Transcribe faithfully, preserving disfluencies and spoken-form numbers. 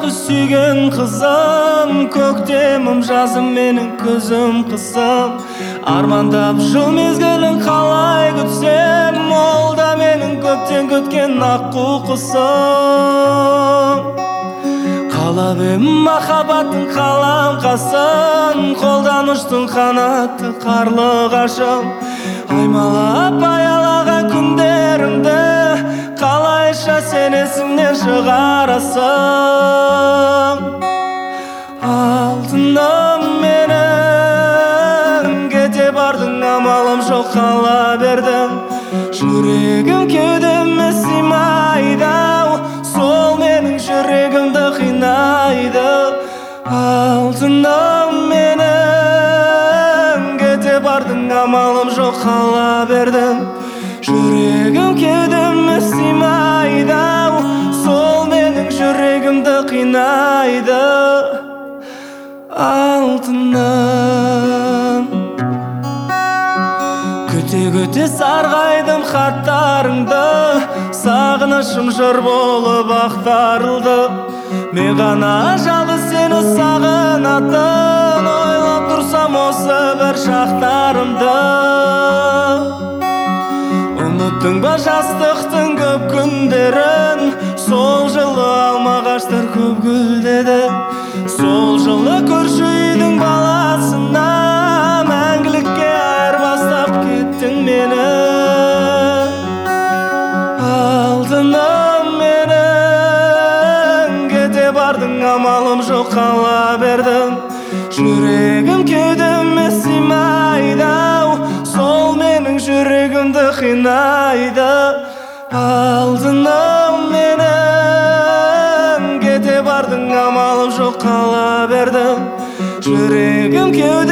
алғашқы сүйген қызым, көктемім жазым менің көзім қызым. Армандап жыл мезгілін қалай күтсем, ол да менің көптен көткен аққу құсым. Қалап ем махаббаттың қаламқасын, қолдан ұштың қанатты қарлығашым. Аймалап аялаған күндерімді қалайша сен есіңнен шығарасың. Алтыным менің, кете бардың амалым жоқ қала бердім. Жүрегім кеудеме сыймайды, сол менің жүрегімді қинайды. Алтыным менің, кете бардың амалым жоқ қала бердім. Жүрегім кеудеме сыймайды, сол менің жүрегімді қинайды. Алтыным, күте-күте сарғайдым хаттарыңды, сағынышым жыр болып ақтарылды. Мен ғана жалғыз сені сағынатын, ойлап тұрсам осы бір шақтарымды. Ұмыттың ба жастықтың көп күндерін, сол жылы алмағаштар көп гүлдеді. Сол жылы көрші үйдің баласына мәңгілікке айырбастап кеттің мені. Алтыным менің, кете бардың амалым жоқ қала бердім. Жүрегім кеудеме сыймайды, сол менің жүрегімді қинайды. Алтыным менің, кете бардың амалым жоқ қала бердім. Жүрегім кеуде